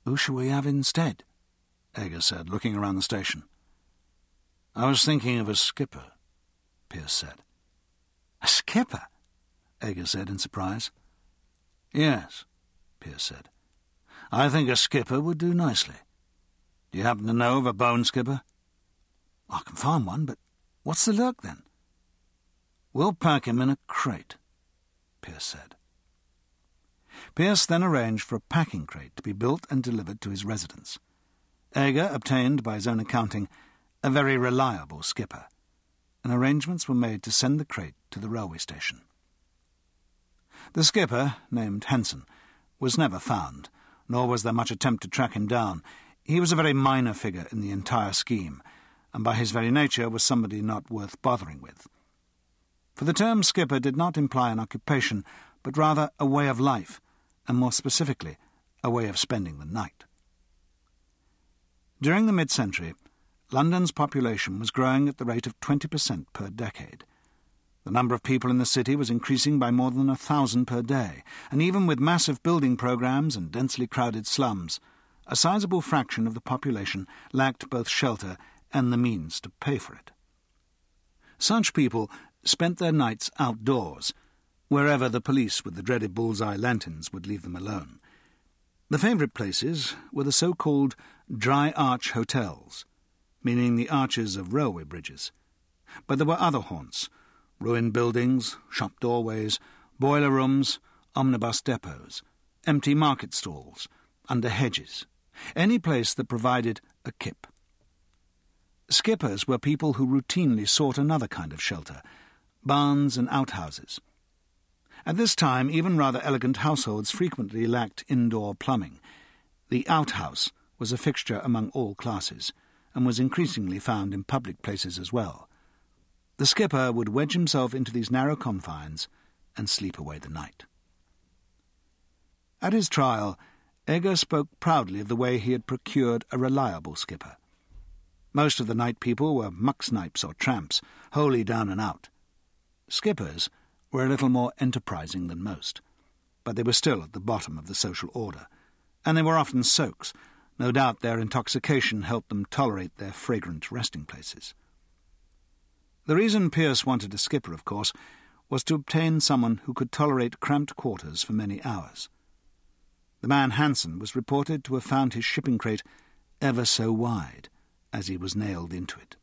Who shall we have instead? Edgar said, looking around the station. I was thinking of a skipper, Pierce said. A skipper? Edgar said in surprise. Yes, Pierce said. I think a skipper would do nicely. Do you happen to know of a bone skipper? I can find one, but what's the lurk then? We'll pack him in a crate, Pierce said. Pierce then arranged for a packing crate to be built and delivered to his residence. Edgar obtained, by his own accounting, a very reliable skipper, and arrangements were made to send the crate to the railway station. The skipper, named Henson, was never found, nor was there much attempt to track him down. He was a very minor figure in the entire scheme, and by his very nature was somebody not worth bothering with. For the term skipper did not imply an occupation, but rather a way of life, and more specifically, a way of spending the night. During the mid-century, London's population was growing at the rate of 20% per decade. The number of people in the city was increasing by more than 1,000 per day, and even with massive building programmes and densely crowded slums, a sizable fraction of the population lacked both shelter and the means to pay for it. Such people spent their nights outdoors, wherever the police with the dreaded bullseye lanterns would leave them alone. The favourite places were the so-called dry arch hotels, meaning the arches of railway bridges. But there were other haunts: ruined buildings, shop doorways, boiler rooms, omnibus depots, empty market stalls, under hedges, any place that provided a kip. Skippers were people who routinely sought another kind of shelter, barns and outhouses. At this time, even rather elegant households frequently lacked indoor plumbing. The outhouse was a fixture among all classes, and was increasingly found in public places as well. The skipper would wedge himself into these narrow confines and sleep away the night. At his trial, Edgar spoke proudly of the way he had procured a reliable skipper. Most of the night people were mucksnipes or tramps, wholly down and out. Skippers were a little more enterprising than most, but they were still at the bottom of the social order, and they were often soaks. No doubt their intoxication helped them tolerate their fragrant resting places. The reason Pierce wanted a skipper, of course, was to obtain someone who could tolerate cramped quarters for many hours. The man Hanson was reported to have found his shipping crate ever so wide, as he was nailed into it.